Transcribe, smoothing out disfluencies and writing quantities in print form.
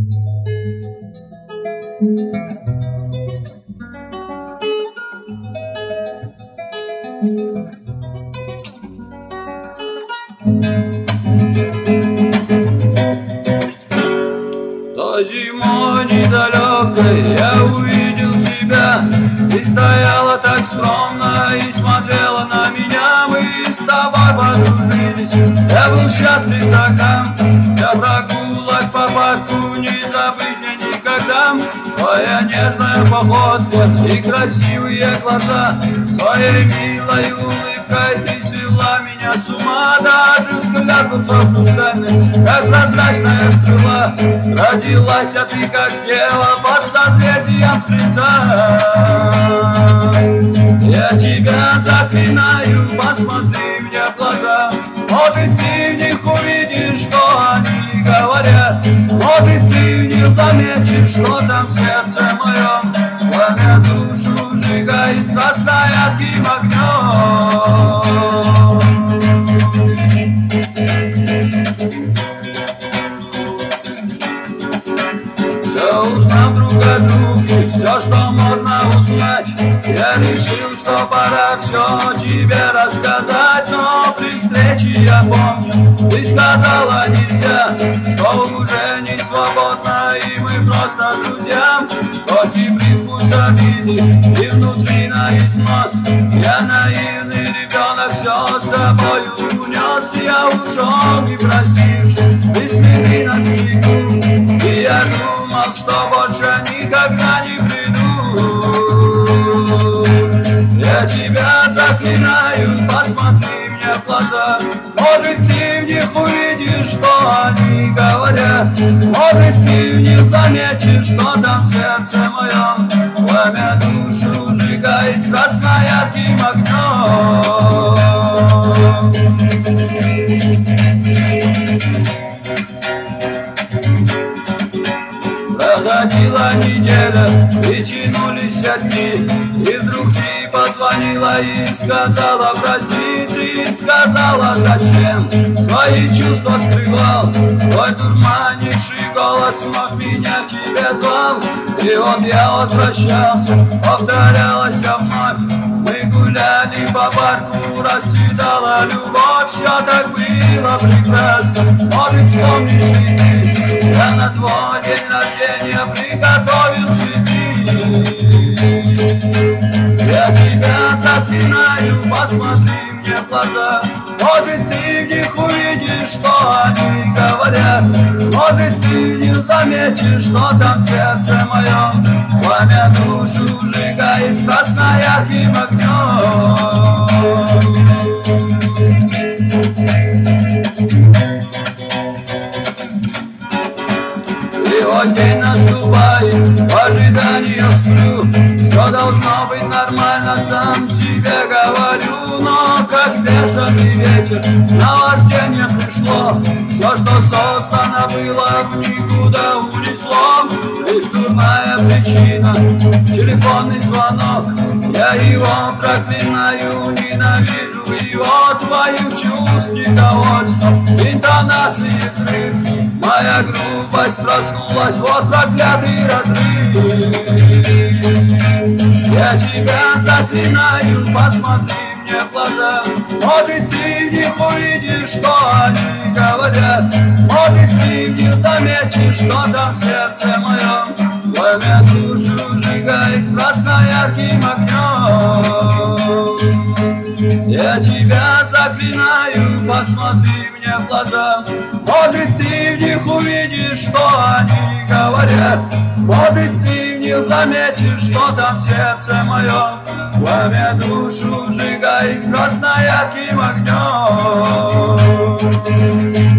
Той зимой недалекой я увидел тебя. Ты стояла так скромно и смотрела на меня. Мы с тобой подружились, я был счастлив тогда. Для прогулок по парку не забыть мне никогда. Твоя нежная походка и красивые глаза, своей милой улыбкой ты свела меня с ума. Даже взгляд был твой пустынный, как прозрачная стрела. Родилась ты как дева под созвездием стрельца. Я тебя заклинаю, посмотри мне в глаза. Может, ты в них увидишь, что они говорят. Может, ты в них заметишь, что там в сердце моем пламя душу сжигает красноярким огнем. Все узнав друг о друге, все, что можно узнать, я решил, что пора все тебе рассказать. Но при встрече я помню, ты сказала нельзя, что уже не свободно и мы просто друзья. Хоть и привкус обиды и внутри на износ, я наивный ребенок все с собой унес. Я ушел и простивший, ты следи на снегу, и я думал, что больше никогда не приду. Я тебя заклинаю, посмотри мне в глаза. Может, ты в них увидишь, что они говорят. Может, ты в них заметишь, что там в сердце моем пламя душу сжигает красноярким огнем. Проходила неделя, и тянулись дни, и вдруг ты позвонила и сказала прости. Ты сказала зачем, свои чувства скрывал. Твой дурманивший голос вновь меня к тебе звал. И вот я возвращался, повторялась вновь. Мы гуляли по парку, расцветала любовь. Все так было прекрасно, может, вспомнишь и ты. Я на твой день рождения приготовил цветы. Я тебя заклинаю, посмотри мне в глаза. Может, ты в них увидишь, что они говорят. Может, ты в них заметишь, что там в сердце моем пламя душу сжигает красноярким огнем. И вот день наступает, в ожидании сплю. Все должно быть нормально, сам себе говорю. Но как бешеный ветер наваждение пришло. Все, что создано было, в никуда унесло. Лишь дурная причина, телефонный звонок. Я его проклинаю, ненавижу его. Твоих чувств недовольство, интонации взрыв. Моя грубость проснулась, вот проклятый разрыв. Я тебя заклинаю, посмотри мне в глаза. Может, ты в них увидишь, что они говорят. Может, ты в них заметишь, что там в сердце моем пламя душу сжигает красноярким огнем. Я тебя заклинаю, посмотри мне в глаза. Может, ты в них увидишь, что они говорят. Может, ты в них заметишь, что там в сердце моем пламя душу сжигает красноярким огнем.